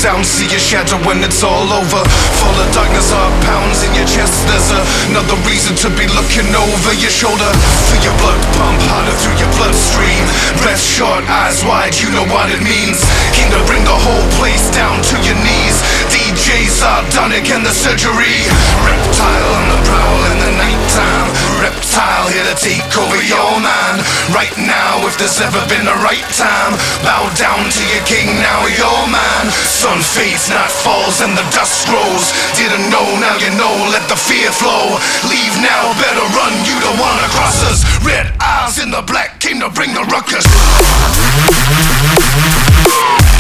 down, see your shadow when it's all over. Full of darkness, heart pounds in your chest. There's another reason to be looking over your shoulder. Feel your blood pump harder through your bloodstream. Breath short, eyes wide, you know what it means. Came to bring the whole place down to your knees. DJ Sardonic and the surgery. Reptile on the prowl in the nighttime. Reptile here to take over your mind. Right now, if there's ever been a right time, bow down to your king, now you're mine. Sun fades, night falls, and the dust grows. Didn't know, now you know, let the fear flow. Leave now, better run, you don't wanna cross us. Red eyes in the black came to bring the ruckus.